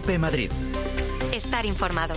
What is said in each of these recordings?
COPE Madrid. Estar informado.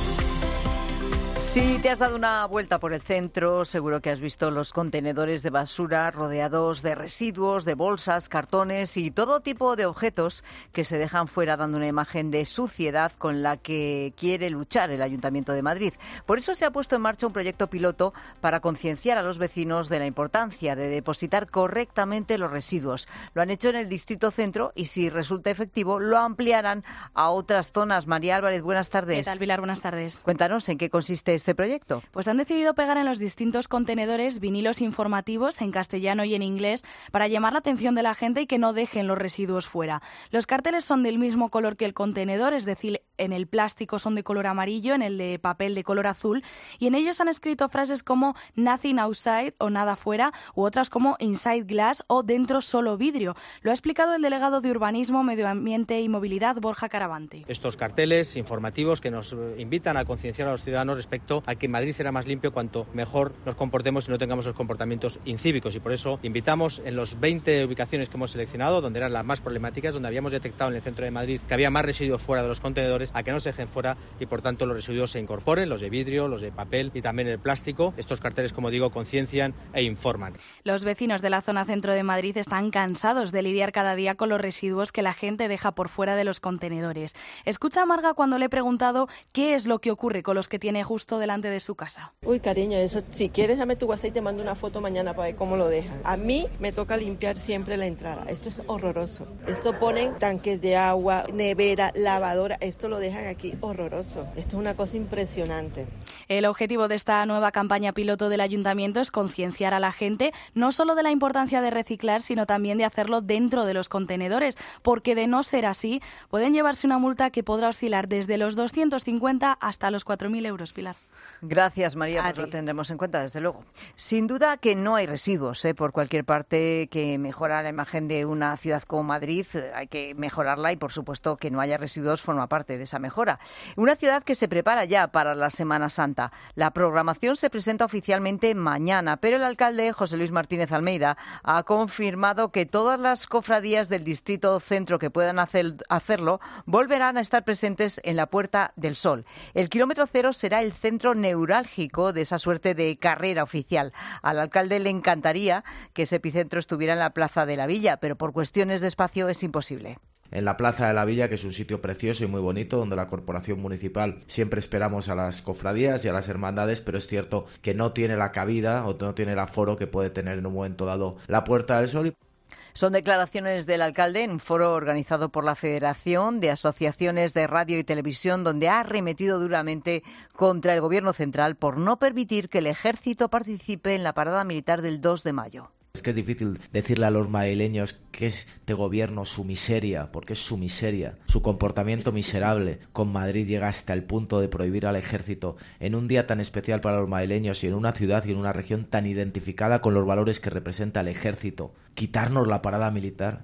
Si te has dado una vuelta por el centro, seguro que has visto los contenedores de basura rodeados de residuos, de bolsas, cartones y todo tipo de objetos que se dejan fuera, dando una imagen de suciedad con la que quiere luchar el Ayuntamiento de Madrid. Por eso se ha puesto en marcha un proyecto piloto para concienciar a los vecinos de la importancia de depositar correctamente los residuos. Lo han hecho en el Distrito Centro y, si resulta efectivo, lo ampliarán a otras zonas. María Álvarez, buenas tardes. ¿Qué tal, Pilar? Buenas tardes. Cuéntanos, ¿en qué consiste este proyecto? Pues han decidido pegar en los distintos contenedores vinilos informativos en castellano y en inglés para llamar la atención de la gente y que no dejen los residuos fuera. Los carteles son del mismo color que el contenedor, es decir, en el plástico son de color amarillo, en el de papel de color azul, y en ellos han escrito frases como nothing outside o nada fuera, u otras como inside glass o dentro solo vidrio. Lo ha explicado el delegado de Urbanismo, Medio Ambiente y Movilidad, Borja Caravante. Estos carteles informativos que nos invitan a concienciar a los ciudadanos respecto a que Madrid será más limpio cuanto mejor nos comportemos y no tengamos los comportamientos incívicos, y por eso invitamos en los 20 ubicaciones que hemos seleccionado, donde eran las más problemáticas, donde habíamos detectado en el centro de Madrid que había más residuos fuera de los contenedores, a que no se dejen fuera y por tanto los residuos se incorporen, los de vidrio, los de papel y también el plástico. Estos carteles, como digo, conciencian e informan. Los vecinos de la zona centro de Madrid están cansados de lidiar cada día con los residuos que la gente deja por fuera de los contenedores. Escucha a Marga cuando le he preguntado qué es lo que ocurre con los que tiene justo delante de su casa. Uy, cariño, eso, si quieres dame tu WhatsApp y te mando una foto mañana para ver cómo lo dejan. A mí me toca limpiar siempre la entrada. Esto es horroroso. Esto ponen tanques de agua, nevera, lavadora. Esto lo dejan aquí horroroso. Esto es una cosa impresionante. El objetivo de esta nueva campaña piloto del Ayuntamiento es concienciar a la gente no solo de la importancia de reciclar, sino también de hacerlo dentro de los contenedores, porque de no ser así, pueden llevarse una multa que podrá oscilar desde los 250 hasta los 4.000 euros, Pilar. Gracias, María, pues lo tendremos en cuenta, desde luego. Sin duda que no hay residuos por cualquier parte que mejora la imagen de una ciudad como Madrid. Hay que mejorarla y, por supuesto, que no haya residuos forma parte de esa mejora. Una ciudad que se prepara ya para la Semana Santa. La programación se presenta oficialmente mañana, pero el alcalde, José Luis Martínez Almeida, ha confirmado que todas las cofradías del Distrito Centro que puedan hacerlo volverán a estar presentes en la Puerta del Sol. El kilómetro cero será el centro neurálgico de esa suerte de carrera oficial. Al alcalde le encantaría que ese epicentro estuviera en la Plaza de la Villa, pero por cuestiones de espacio es imposible. En la Plaza de la Villa, que es un sitio precioso y muy bonito, donde la Corporación Municipal siempre esperamos a las cofradías y a las hermandades, pero es cierto que no tiene la cabida o no tiene el aforo que puede tener en un momento dado la Puerta del Sol. Son declaraciones del alcalde en un foro organizado por la Federación de Asociaciones de Radio y Televisión, donde ha arremetido duramente contra el Gobierno central por no permitir que el Ejército participe en la parada militar del 2 de mayo. Es que es difícil decirle a los madrileños que es de gobierno su miseria, porque es su miseria, su comportamiento miserable. Con Madrid llega hasta el punto de prohibir al ejército en un día tan especial para los madrileños y en una ciudad y en una región tan identificada con los valores que representa el ejército. Quitarnos la parada militar.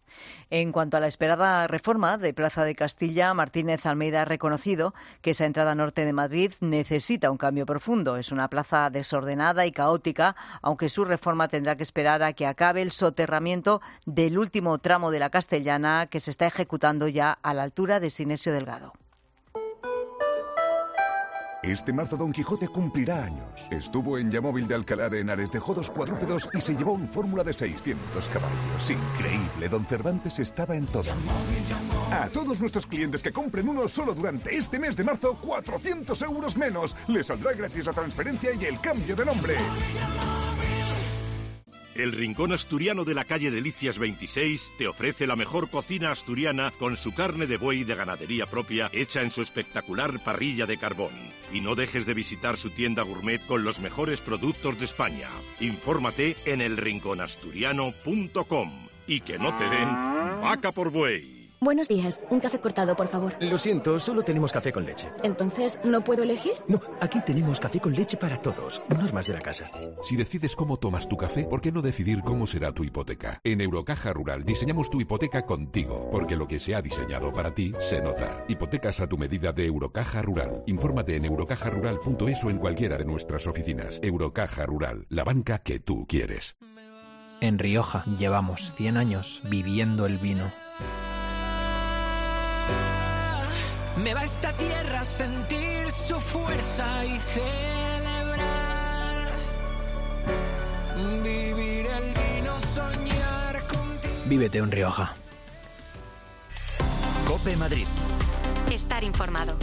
En cuanto a la esperada reforma de Plaza de Castilla, Martínez Almeida ha reconocido que esa entrada norte de Madrid necesita un cambio profundo. Es una plaza desordenada y caótica, aunque su reforma tendrá que esperar a que acabe el soterramiento del último tramo de la Castellana, que se está ejecutando ya a la altura de Sinesio Delgado. Este marzo Don Quijote cumplirá años. Estuvo en Yamóvil de Alcalá de Henares, dejó 2 cuadrúpedos y se llevó un Fórmula de 600 caballos. Increíble, Don Cervantes estaba en todo. A todos nuestros clientes que compren uno solo durante este mes de marzo, 400 euros menos. Les saldrá gratis la transferencia y el cambio de nombre. El Rincón Asturiano de la calle Delicias 26 te ofrece la mejor cocina asturiana con su carne de buey de ganadería propia hecha en su espectacular parrilla de carbón. Y no dejes de visitar su tienda gourmet con los mejores productos de España. Infórmate en elrinconasturiano.com y que no te den vaca por buey. Buenos días, un café cortado, por favor. Lo siento, solo tenemos café con leche. ¿Entonces no puedo elegir? No, aquí tenemos café con leche para todos, normas de la casa. Si decides cómo tomas tu café, ¿por qué no decidir cómo será tu hipoteca? En Eurocaja Rural diseñamos tu hipoteca contigo, porque lo que se ha diseñado para ti se nota. Hipotecas a tu medida de Eurocaja Rural. Infórmate en eurocajarural.es o en cualquiera de nuestras oficinas. Eurocaja Rural, la banca que tú quieres. En Rioja llevamos 100 años viviendo el vino. Me va esta tierra a sentir su fuerza y celebrar. Vivir el vino, soñar contigo. Vívete en Rioja. COPE Madrid. Estar informado.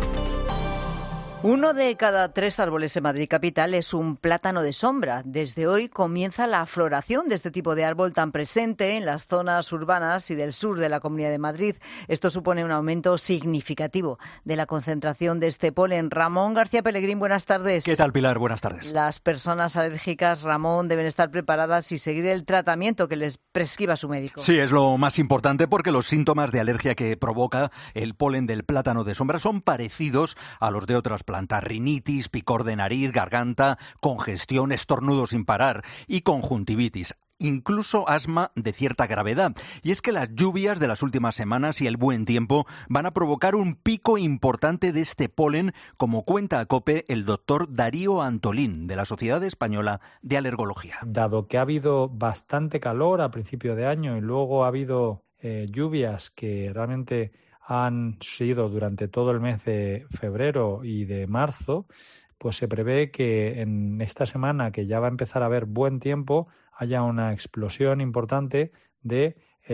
1 de cada 3 árboles en Madrid capital es un plátano de sombra. Desde hoy comienza la floración de este tipo de árbol tan presente en las zonas urbanas y del sur de la Comunidad de Madrid. Esto supone un aumento significativo de la concentración de este polen. Ramón García Pellegrín, buenas tardes. ¿Qué tal, Pilar? Buenas tardes. Las personas alérgicas, Ramón, deben estar preparadas y seguir el tratamiento que les prescriba su médico. Sí, es lo más importante porque los síntomas de alergia que provoca el polen del plátano de sombra son parecidos a los de otras plantas: rinitis, picor de nariz, garganta, congestión, estornudo sin parar y conjuntivitis. Incluso asma de cierta gravedad. Y es que las lluvias de las últimas semanas y el buen tiempo van a provocar un pico importante de este polen, como cuenta a COPE el doctor Darío Antolín, de la Sociedad Española de Alergología. Dado que ha habido bastante calor a principio de año y luego ha habido lluvias que realmente han sido durante todo el mes de febrero y de marzo, pues se prevé que en esta semana, que ya va a empezar a haber buen tiempo, haya una explosión importante de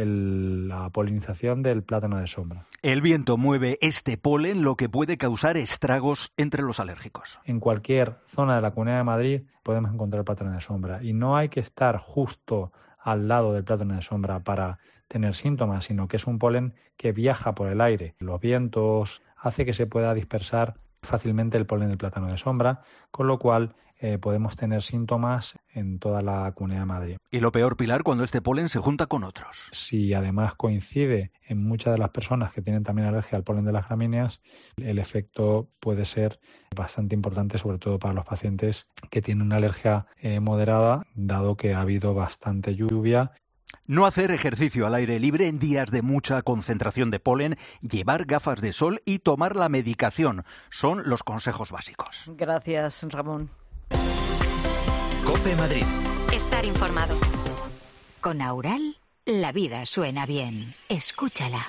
la polinización del plátano de sombra. El viento mueve este polen, lo que puede causar estragos entre los alérgicos. En cualquier zona de la Comunidad de Madrid podemos encontrar plátano de sombra y no hay que estar justo al lado del plátano de sombra para tener síntomas, sino que es un polen que viaja por el aire. Los vientos hace que se pueda dispersar fácilmente el polen del plátano de sombra, con lo cual podemos tener síntomas en toda la Comunidad de Madrid. Y lo peor, Pilar, cuando este polen se junta con otros. Si además coincide en muchas de las personas que tienen también alergia al polen de las gramíneas, el efecto puede ser bastante importante, sobre todo para los pacientes que tienen una alergia moderada, dado que ha habido bastante lluvia. No hacer ejercicio al aire libre en días de mucha concentración de polen, llevar gafas de sol y tomar la medicación son los consejos básicos. Gracias, Ramón. COPE Madrid. Estar informado. Con Aural, la vida suena bien. Escúchala.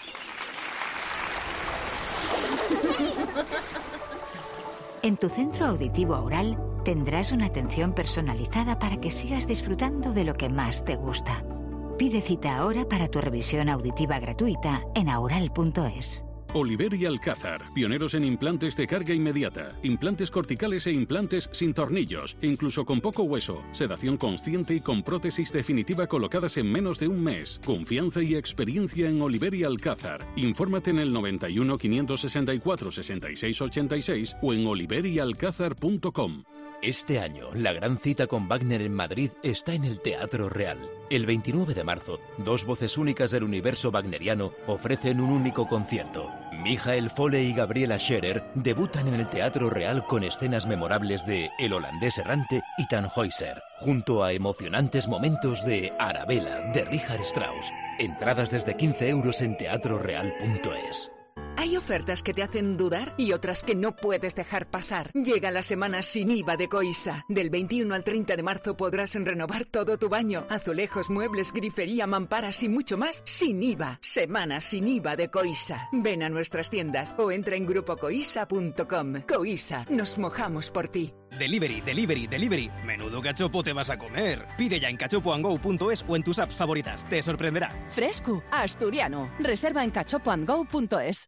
En tu centro auditivo Aural tendrás una atención personalizada para que sigas disfrutando de lo que más te gusta. Pide cita ahora para tu revisión auditiva gratuita en aural.es. Oliver y Alcázar, pioneros en implantes de carga inmediata, implantes corticales e implantes sin tornillos, incluso con poco hueso, sedación consciente y con prótesis definitiva colocadas en menos de un mes. Confianza y experiencia en Oliver y Alcázar. Infórmate en el 91 564 66 86 o en oliveryalcázar.com. Este año, la gran cita con Wagner en Madrid está en el Teatro Real. El 29 de marzo, 2 voces únicas del universo wagneriano ofrecen un único concierto. Michael Foley y Gabriela Scherer debutan en el Teatro Real con escenas memorables de El holandés errante y Tannhäuser, junto a emocionantes momentos de Arabella, de Richard Strauss. Entradas desde 15 € en teatroreal.es. Hay ofertas que te hacen dudar y otras que no puedes dejar pasar. Llega la semana sin IVA de Coisa. Del 21 al 30 de marzo podrás renovar todo tu baño. Azulejos, muebles, grifería, mamparas y mucho más sin IVA. Semana sin IVA de Coisa. Ven a nuestras tiendas o entra en grupocoisa.com. Coisa, nos mojamos por ti. Delivery, delivery, delivery. Menudo cachopo te vas a comer. Pide ya en cachopoandgo.es o en tus apps favoritas. Te sorprenderá. Fresco, asturiano. Reserva en cachopoandgo.es.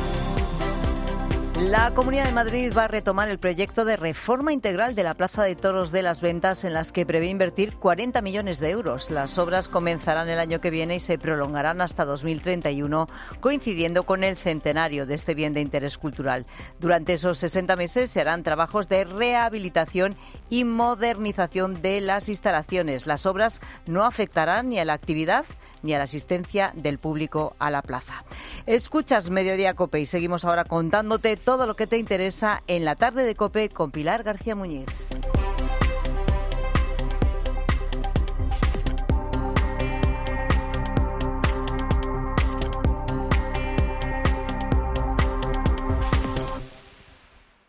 La Comunidad de Madrid va a retomar el proyecto de reforma integral de la Plaza de Toros de las Ventas, en las que prevé invertir 40 millones de euros. Las obras comenzarán el año que viene y se prolongarán hasta 2031, coincidiendo con el centenario de este bien de interés cultural. Durante esos 60 meses se harán trabajos de rehabilitación y modernización de las instalaciones. Las obras no afectarán ni a la actividad ni a la asistencia del público a la plaza. Escuchas Mediodía COPE y seguimos ahora contándote todo lo que te interesa en la tarde de COPE con Pilar García Muñiz.